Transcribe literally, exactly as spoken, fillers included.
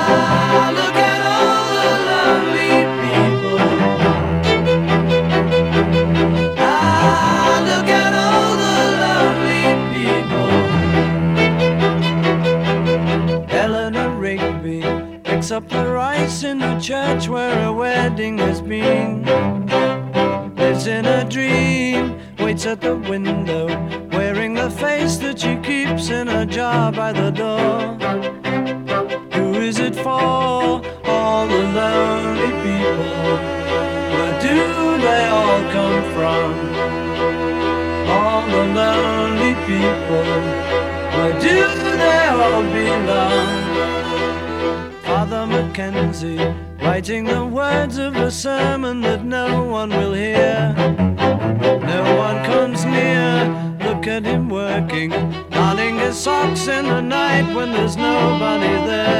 look at all the lonely people. Ah, look at all the lonely people. Eleanor Rigby picks up the rice in the church where a wedding has been. Lives in a dream, waits at the window, wearing the face that she keeps in a jar by the door. Who is it for? All the lonely people. Where do they all come from? All the lonely people. Where do they all belong? Father Mackenzie, writing the words of a sermon that no one will hear. No one comes near. Look at him working, darning his socks in the night when there's nobody there.